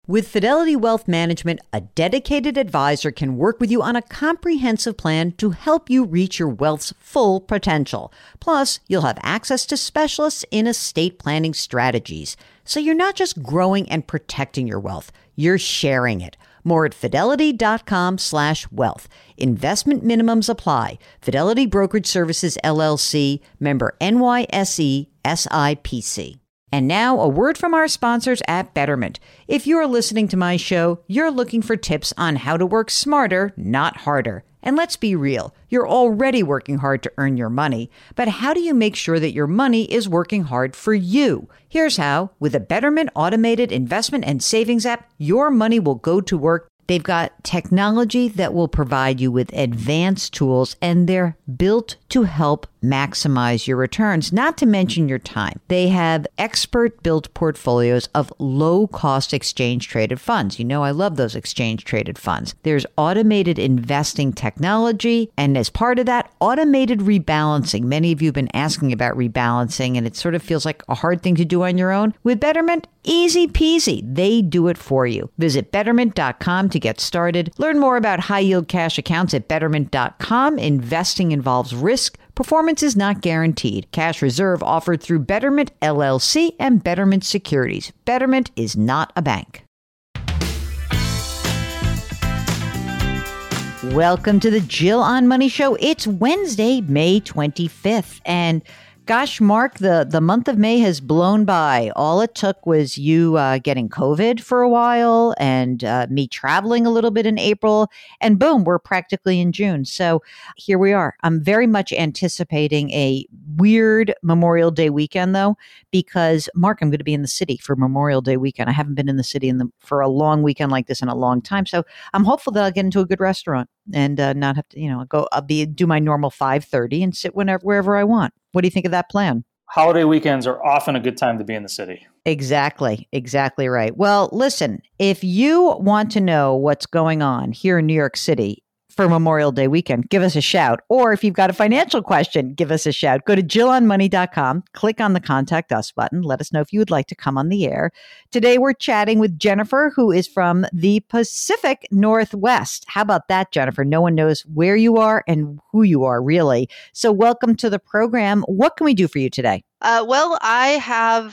With Fidelity Wealth Management, a dedicated advisor can work with you on a comprehensive plan to help you reach your wealth's full potential. Plus, you'll have access to specialists in estate planning strategies. So you're not just growing and protecting your wealth, you're sharing it. More at fidelity.com/wealth. Investment minimums apply. Fidelity Brokerage Services, LLC, member NYSE, SIPC. And now, a word from our sponsors at Betterment. If you are listening to my show, you're looking for tips on how to work smarter, not harder. And let's be real, you're already working hard to earn your money. But how do you make sure that your money is working hard for you? Here's how. With a Betterment automated investment and savings app, your money will go to work. They've got technology that will provide you with advanced tools, and they're built to help maximize your returns, not to mention your time. They have expert-built portfolios of low-cost exchange-traded funds. You know I love those exchange-traded funds. There's automated investing technology, and as part of that, automated rebalancing. Many of you have been asking about rebalancing, and it sort of feels like a hard thing to do on your own. With Betterment, easy peasy. They do it for you. Visit Betterment.com to get started. Learn more about high-yield cash accounts at Betterment.com. Investing involves risk. Performance is not guaranteed. Cash reserve offered through Betterment LLC and Betterment Securities. Betterment is not a bank. Welcome to the Jill on Money Show. It's Wednesday, May 25th. And gosh, Mark, the month of May has blown by. All it took was you getting COVID for a while and me traveling a little bit in April. And boom, we're practically in June. So here we are. I'm very much anticipating a weird Memorial Day weekend, though, because, Mark, I'm going to be in the city for Memorial Day weekend. I haven't been in the city for a long weekend like this in a long time. So I'm hopeful that I'll get into a good restaurant and not have to, do my normal 5:30 and sit wherever I want. What do you think of that plan? Holiday weekends are often a good time to be in the city. Exactly right. Well, listen, if you want to know what's going on here in New York City for Memorial Day weekend, give us a shout. Or if you've got a financial question, give us a shout. Go to JillOnMoney.com, click on the Contact Us button. Let us know if you would like to come on the air. Today, we're chatting with Jennifer, who is from the Pacific Northwest. How about that, Jennifer? No one knows where you are and who you are, really. So welcome to the program. What can we do for you today? Well, I have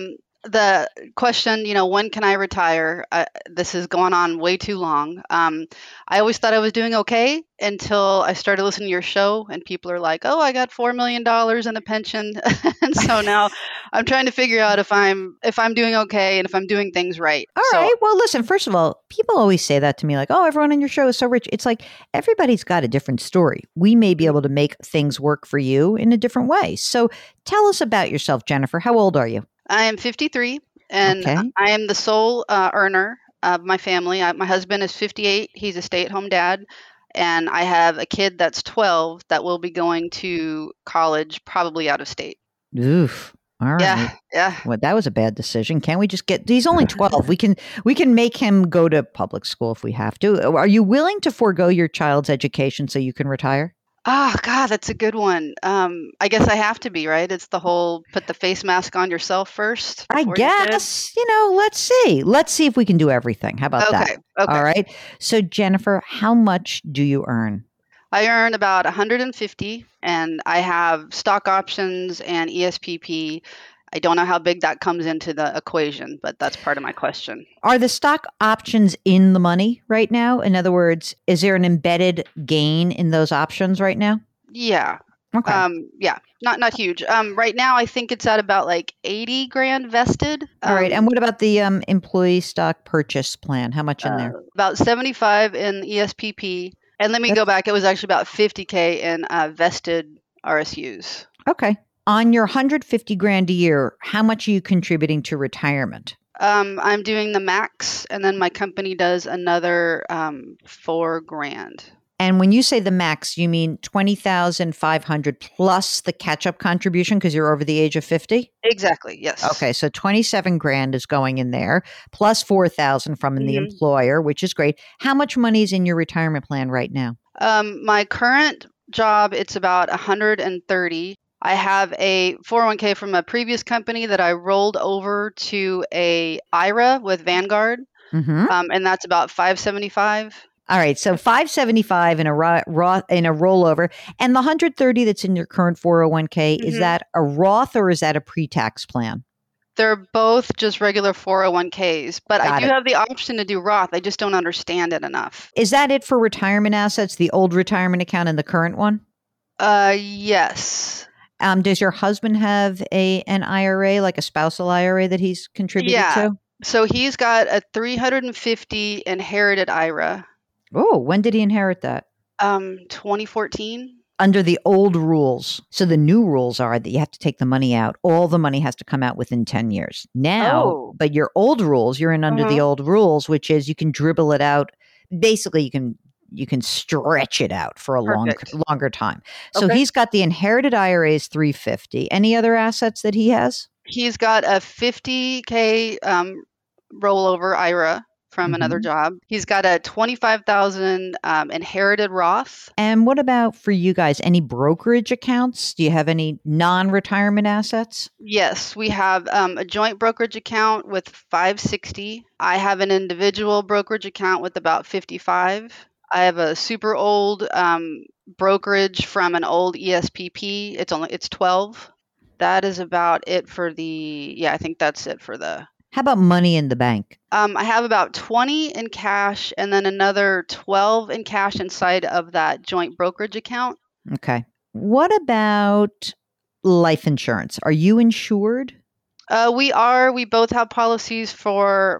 the question, when can I retire? This has gone on way too long. I always thought I was doing okay until I started listening to your show and people are like, oh, I got $4 million in a pension. And so now I'm trying to figure out if I'm doing okay and if I'm doing things right. All right. Well, listen, first of all, people always say that to me, like, oh, everyone on your show is so rich. It's like everybody's got a different story. We may be able to make things work for you in a different way. So tell us about yourself, Jennifer. How old are you? I am 53, and Okay. I am the sole earner of my family. My husband is 58. He's a stay-at-home dad, and I have a kid that's 12 that will be going to college, probably out of state. Oof. All right. Yeah. Well, that was a bad decision. Can't we just he's only 12. We can make him go to public school if we have to. Are you willing to forego your child's education so you can retire? Oh, God, that's a good one. I guess I have to be, right? It's the whole put the face mask on yourself first. I guess, let's see. Let's see if we can do everything. How about that? Okay. All right. So, Jennifer, how much do you earn? I earn about 150, and I have stock options and ESPP. I don't know how big that comes into the equation, but that's part of my question. Are the stock options in the money right now? In other words, is there an embedded gain in those options right now? Yeah. Okay. Yeah, not huge. Right now, I think it's at about like 80 grand vested. All right. And what about the employee stock purchase plan? How much in there? About 75 in ESPP. And let me go back. It was actually about 50K in vested RSUs. Okay. On your 150 grand a year, how much are you contributing to retirement? I'm doing the max, and then my company does another $4,000. And when you say the max, you mean 20,500 plus the catch-up contribution because you're over the age of 50? Exactly. Yes. Okay, so 27 grand is going in there, plus 4,000 from the employer, which is great. How much money is in your retirement plan right now? My current job, it's about 130. I have a 401k from a previous company that I rolled over to a IRA with Vanguard. Mm-hmm. and that's about 575. All right, so 575 in a in a rollover, and the 130 that's in your current 401k, is that a Roth or is that a pre-tax plan? They're both just regular 401ks, but I Got do it. have the option to do Roth. I just don't understand it enough. Is that it for retirement assets, the old retirement account and the current one? Yes. Does your husband have an IRA, like a spousal IRA that he's contributed Yeah. to? So he's got a 350 inherited IRA. Oh, when did he inherit that? 2014. Under the old rules. So the new rules are that you have to take the money out. All the money has to come out within 10 years. Now, but your old rules, you're in under the old rules, which is you can dribble it out. Basically, you can stretch it out for a longer time. So he's got the inherited IRA's 350. Any other assets that he has? He's got a 50K rollover IRA from another job. He's got a 25,000 inherited Roth. And what about for you guys? Any brokerage accounts? Do you have any non-retirement assets? Yes, we have a joint brokerage account with 560. I have an individual brokerage account with about 55. I have a super old brokerage from an old ESPP. It's 12. That is about it for I think that's it for the. How about money in the bank? I have about 20 in cash and then another 12 in cash inside of that joint brokerage account. Okay. What about life insurance? Are you insured? We are. We both have policies for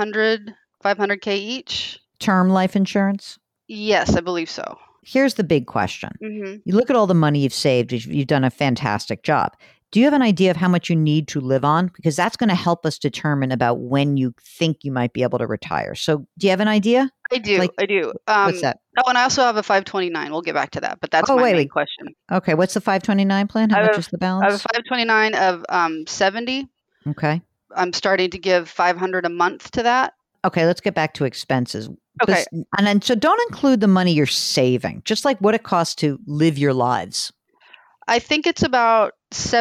500K each. Term life insurance? Yes, I believe so. Here's the big question. You look at all the money you've saved. You've done a fantastic job. Do you have an idea of how much you need to live on? Because that's going to help us determine about when you think you might be able to retire. So do you have an idea? I do. I do. What's that? Oh, and I also have a 529. We'll get back to that, but that's my main question. Okay. What's the 529 plan? How much is the balance? I have a 529 of 70. Okay. I'm starting to give 500 a month to that. Okay. Let's get back to expenses. Okay. And then, so don't include the money you're saving, just like what it costs to live your lives. I think it's about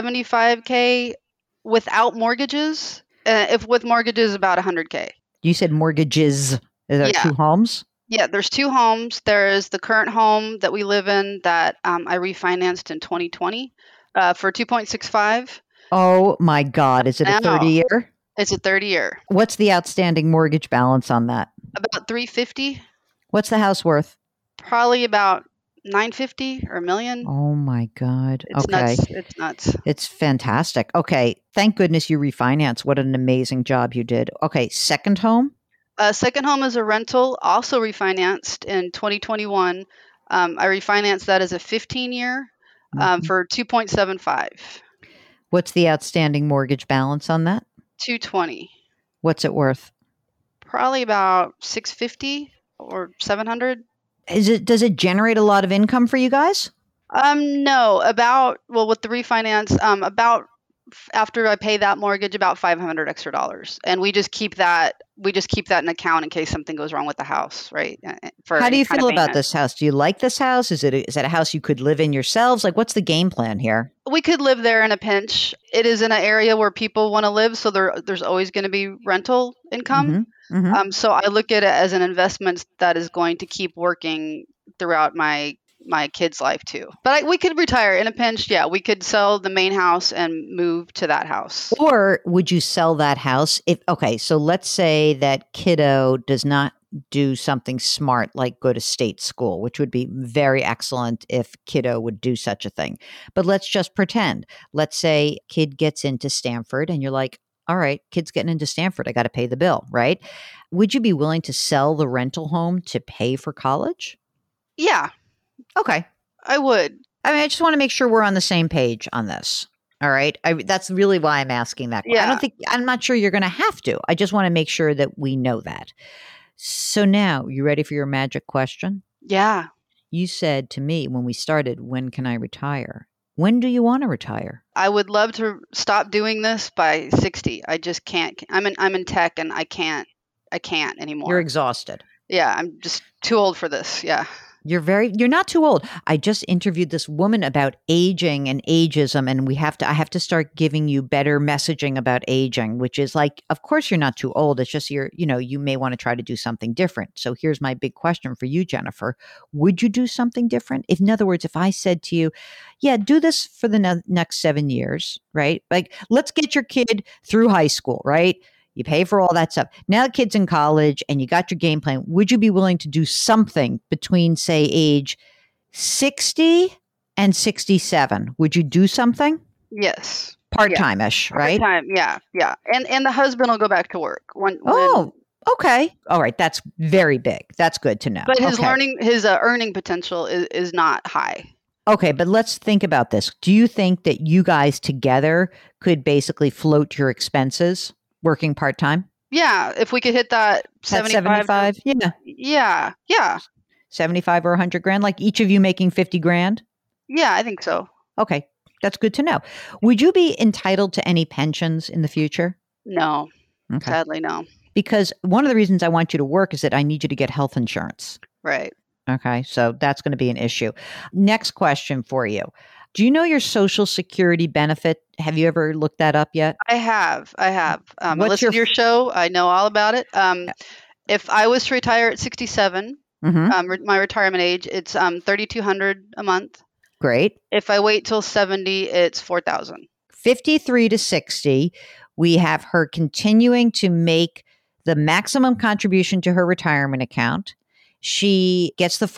75K without mortgages. If with mortgages, about 100K. You said mortgages. Is there 2 homes? Yeah, there's 2 homes. There is the current home that we live in that I refinanced in 2020 for 2.65. Oh my God. Is it a 30-year? It's a 30-year. What's the outstanding mortgage balance on that? About 350. What's the house worth? Probably about 950 or $1 million. Oh my God. It's nuts. It's nuts. It's fantastic. Okay. Thank goodness you refinanced. What an amazing job you did. Okay. Second home? Second home is a rental, also refinanced in 2021. I refinanced that as a 15-year for 2.75. What's the outstanding mortgage balance on that? 220. What's it worth? Probably about 650 or 700. Does it generate a lot of income for you guys? No, with the refinance, about after I pay that mortgage, about $500 extra, and we just keep that in account in case something goes wrong with the house, right? How do you feel about this house? Do you like this house? Is that a house you could live in yourselves? Like, what's the game plan here? We could live there in a pinch. It is in an area where people want to live, so there's always going to be rental income. So I look at it as an investment that is going to keep working throughout my kid's life too. But we could retire in a pinch. Yeah, we could sell the main house and move to that house. Or would you sell that house so let's say that kiddo does not do something smart like go to state school, which would be very excellent if kiddo would do such a thing. But let's just pretend. Let's say kid gets into Stanford and you're like, all right, kid's getting into Stanford. I got to pay the bill, right? Would you be willing to sell the rental home to pay for college? Yeah. Okay. I would. I mean, I just want to make sure we're on the same page on this. All right. That's really why I'm asking that. Yeah. I'm not sure you're going to have to. I just want to make sure that we know that. So now, you ready for your magic question? Yeah. You said to me when we started, when can I retire? When do you want to retire? I would love to stop doing this by 60. I just can't. I'm in tech and I can't anymore. You're exhausted. Yeah, I'm just too old for this. Yeah. You're not too old. I just interviewed this woman about aging and ageism, and I have to start giving you better messaging about aging, which is like, of course you're not too old. It's just you may want to try to do something different. So here's my big question for you, Jennifer. Would you do something different? In other words, if I said to you, yeah, do this for the next 7 years, right? Like, let's get your kid through high school, right? You pay for all that stuff. Now the kid's in college and you got your game plan. Would you be willing to do something between, say, age 60 and 67? Would you do something? Yes. Part-time-ish, right? Part-time, yeah. And the husband will go back to work. Okay. All right. That's very big. That's good to know. But his earning potential is not high. Okay, but let's think about this. Do you think that you guys together could basically float your expenses working part-time? Yeah, if we could hit that 75. Yeah. 75 or 100 grand, like each of you making 50 grand? Yeah, I think so. Okay, that's good to know. Would you be entitled to any pensions in the future? No. Okay. Sadly, no. Because one of the reasons I want you to work is that I need you to get health insurance. Right. Okay, so that's going to be an issue. Next question for you. Do you know your Social Security benefit? Have you ever looked that up yet? I have. I listened to your show. I know all about it. If I was to retire at 67, my retirement age, it's $3,200 a month. Great. If I wait till 70, it's $4,000. 53 to 60, we have her continuing to make the maximum contribution to her retirement account. She gets the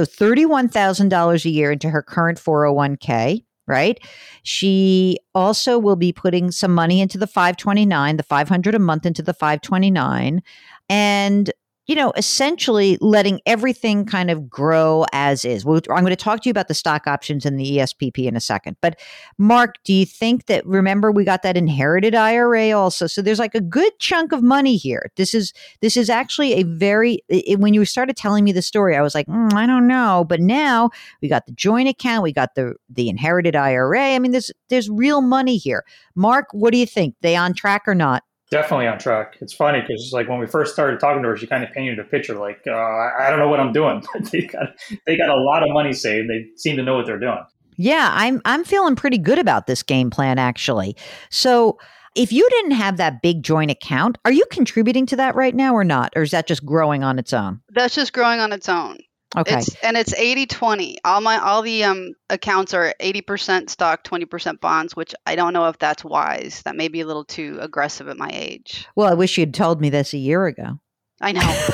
$31,000 a year into her current 401k, right? She also will be putting some money into the 529, the $500 a month into the 529, and essentially letting everything kind of grow as is. I'm going to talk to you about the stock options and the ESPP in a second. But Mark, do you think that, remember, we got that inherited IRA also. So there's like a good chunk of money here. This is actually when you started telling me the story, I was like, I don't know. But now we got the joint account. We got the inherited IRA. I mean, there's real money here. Mark, what do you think? They on track or not? Definitely on track. It's funny because like when we first started talking to her, she kind of painted a picture like, I don't know what I'm doing. they got a lot of money saved. They seem to know what they're doing. Yeah, I'm feeling pretty good about this game plan, actually. So if you didn't have that big joint account, are you contributing to that right now or not? Or is that just growing on its own? That's just growing on its own. Okay. It's 80-20. All the accounts are 80% stock, 20% bonds, which I don't know if that's wise. That may be a little too aggressive at my age. Well, I wish you'd told me this a year ago. I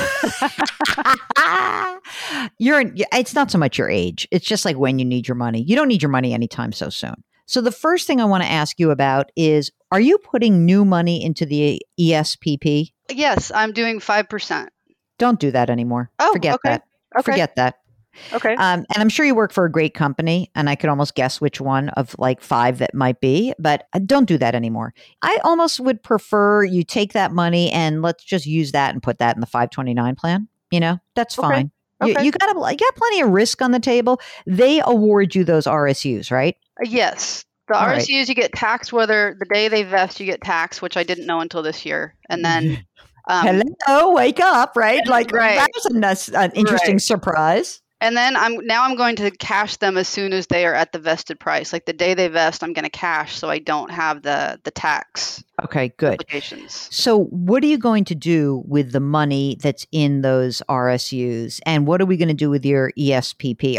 know. It's not so much your age. It's just like when you need your money. You don't need your money anytime so soon. So the first thing I want to ask you about is, are you putting new money into the ESPP? Yes, I'm doing 5%. Don't do that anymore. Forget okay. that. Forget that. Okay. And I'm sure you work for a great company, and I could almost guess which one of like 5 that might be, but don't do that anymore. I almost would prefer you take that money and let's just use that and put that in the 529 plan. That's fine. Okay. You got plenty of risk on the table. They award you those RSUs, right? Yes. The All RSUs, right. You get taxed whether the day they vest, you get taxed, which I didn't know until this year. And then hello, wake up, right? Like right. That's an interesting surprise. And then I'm going to cash them as soon as they are at the vested price. Like the day they vest, I'm going to cash so I don't have the tax. Okay, good. Implications. So what are you going to do with the money that's in those RSUs? And what are we going to do with your ESPP?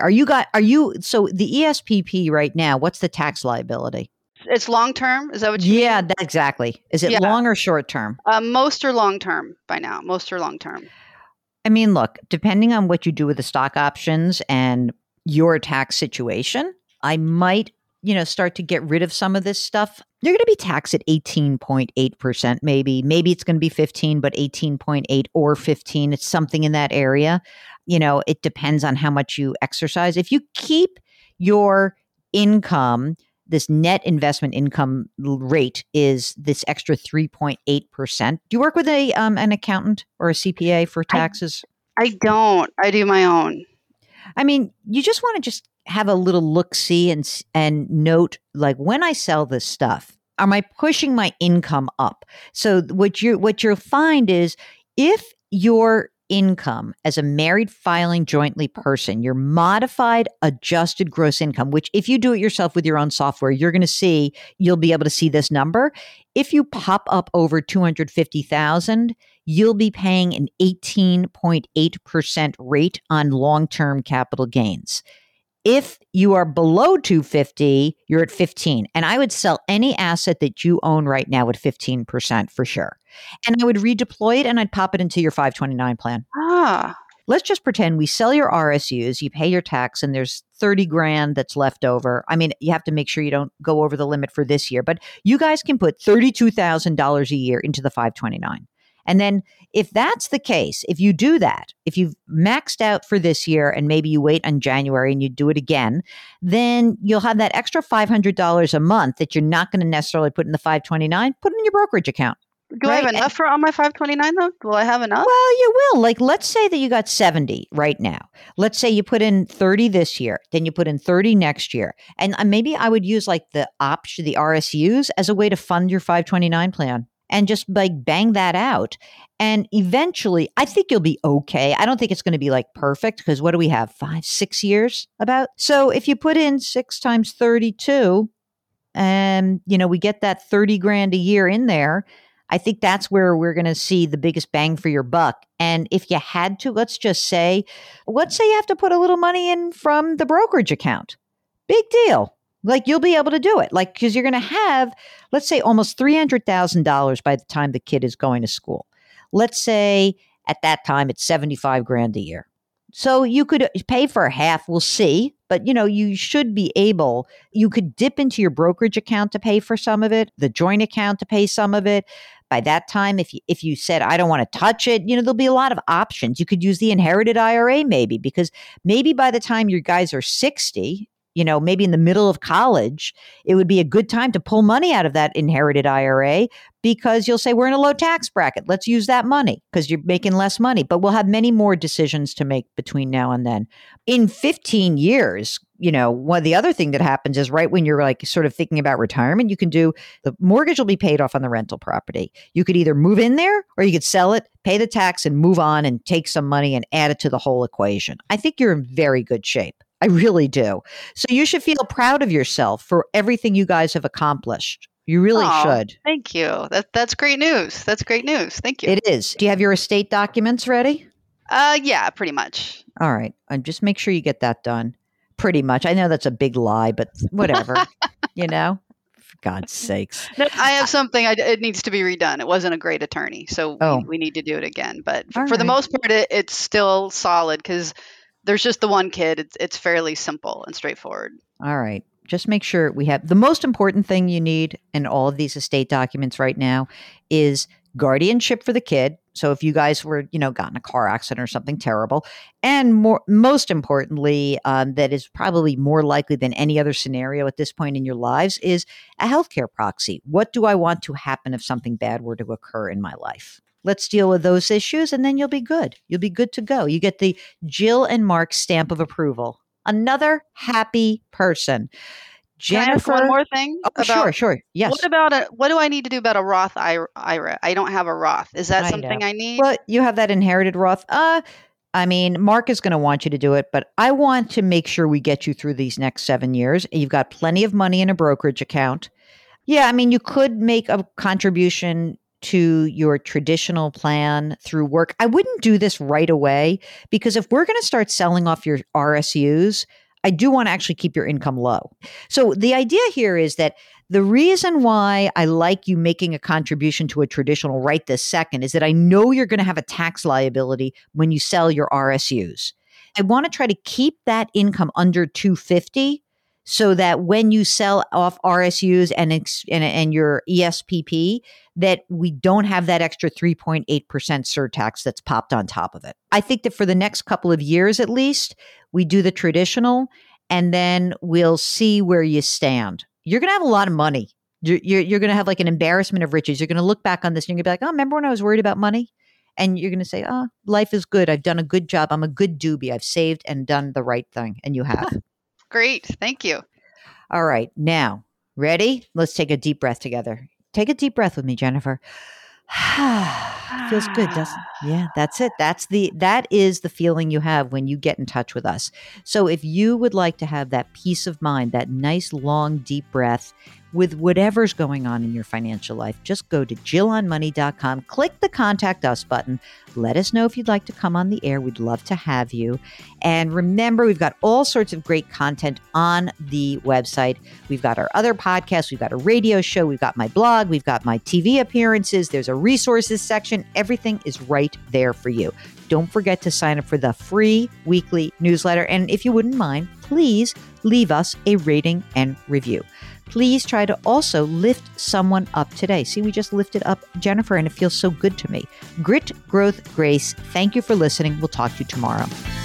So the ESPP right now, what's the tax liability? It's long term. Is that what you mean? Yeah, exactly. Is it long or short term? Most are long term by now. Most are long term. I mean, look, depending on what you do with the stock options and your tax situation, I might, start to get rid of some of this stuff. You're going to be taxed at 18.8%, maybe. Maybe it's going to be 15, but 18.8 or 15. It's something in that area. It depends on how much you exercise. If you keep your income, this net investment income rate is this extra 3.8%. Do you work with an accountant or a CPA for taxes? I don't. I do my own. I mean, you just want to just have a little look-see and note, like, when I sell this stuff, am I pushing my income up? So what you'll find is if your income as a married filing jointly person, your modified adjusted gross income, which if you do it yourself with your own software, you're going to see, you'll be able to see this number. If you pop up over 250,000, you'll be paying an 18.8% rate on long-term capital gains. If you are below 250, you're at 15. And I would sell any asset that you own right now at 15% for sure. And I would redeploy it and I'd pop it into your 529 plan. Let's just pretend we sell your RSUs, you pay your tax, and there's 30 grand that's left over. I mean, you have to make sure you don't go over the limit for this year, but you guys can put $32,000 a year into the 529. And then if that's the case, if you do that, if you've maxed out for this year and maybe you wait on January and you do it again, then you'll have that extra $500 a month that you're not going to necessarily put in the 529, put it in your brokerage account. Do I have enough for on my 529 though? Will I have enough? Well, you will. Like, let's say that you got 70 right now. Let's say you put in 30 this year, then you put in 30 next year. And maybe I would use like the option, the RSUs as a way to fund your 529 plan. And just like bang that out. And eventually, I think you'll be okay. I don't think it's going to be like perfect because what do we have? 5-6 years about? So if you put in 6 times 32 and, we get that 30 grand a year in there, I think that's where we're going to see the biggest bang for your buck. And if you had to, let's say you have to put a little money in from the brokerage account. Big deal. Like you'll be able to do it, like, because you're going to have, let's say, almost $300,000 by the time the kid is going to school. Let's say at that time it's 75 grand a year. So you could pay for half, we'll see, but you should be able, you could dip into your brokerage account to pay for some of it, the joint account to pay some of it. By that time, if you said, I don't want to touch it, there'll be a lot of options. You could use the inherited IRA maybe, because maybe by the time your guys are 60, maybe in the middle of college, it would be a good time to pull money out of that inherited IRA because you'll say, we're in a low tax bracket. Let's use that money because you're making less money. But we'll have many more decisions to make between now and then. In 15 years, the other thing that happens is right when you're like sort of thinking about retirement, you can do, the mortgage will be paid off on the rental property. You could either move in there or you could sell it, pay the tax and move on and take some money and add it to the whole equation. I think you're in very good shape. I really do. So you should feel proud of yourself for everything you guys have accomplished. You really should. Thank you. That's great news. That's great news. Thank you. It is. Do you have your estate documents ready? Yeah, pretty much. All right. And just make sure you get that done. Pretty much. I know that's a big lie, but whatever, for God's sakes. No, I have something. It needs to be redone. It wasn't a great attorney. So we need to do it again. But for the most part, it's still solid because there's just the one kid. It's fairly simple and straightforward. All right. Just make sure we have the most important thing you need in all of these estate documents right now is guardianship for the kid. So if you guys were, got in a car accident or something terrible, and most importantly, that is probably more likely than any other scenario at this point in your lives is a healthcare proxy. What do I want to happen if something bad were to occur in my life? Let's deal with those issues and then you'll be good. You'll be good to go. You get the Jill and Mark stamp of approval. Another happy person. Jennifer, one more thing. Sure. Yes. What do I need to do about a Roth IRA? I don't have a Roth. Is that something I need? Well, you have that inherited Roth. Mark is going to want you to do it, but I want to make sure we get you through these next 7 years. You've got plenty of money in a brokerage account. Yeah, you could make a contribution to your traditional plan through work. I wouldn't do this right away because if we're going to start selling off your RSUs, I do want to actually keep your income low. So the idea here is that the reason why I like you making a contribution to a traditional right this second is that I know you're going to have a tax liability when you sell your RSUs. I want to try to keep that income under 250 so that when you sell off RSUs and your ESPP, that we don't have that extra 3.8% surtax that's popped on top of it. I think that for the next couple of years at least, we do the traditional and then we'll see where you stand. You're going to have a lot of money. You're going to have like an embarrassment of riches. You're going to look back on this and you're going to be like, oh, remember when I was worried about money? And you're going to say, oh, life is good. I've done a good job. I'm a good doobie. I've saved and done the right thing. And you have. Great. Thank you. All right. Now, ready? Let's take a deep breath together. Take a deep breath with me, Jennifer. Feels good, doesn't it? Yeah, that's it. That is the feeling you have when you get in touch with us. So if you would like to have that peace of mind, that nice long deep breath with whatever's going on in your financial life, just go to JillOnMoney.com, click the contact us button. Let us know if you'd like to come on the air. We'd love to have you. And remember, we've got all sorts of great content on the website. We've got our other podcasts. We've got a radio show. We've got my blog. We've got my TV appearances. There's a resources section. Everything is right there for you. Don't forget to sign up for the free weekly newsletter. And if you wouldn't mind, please leave us a rating and review. Please try to also lift someone up today. See, we just lifted up Jennifer, and it feels so good to me. Grit, growth, grace. Thank you for listening. We'll talk to you tomorrow.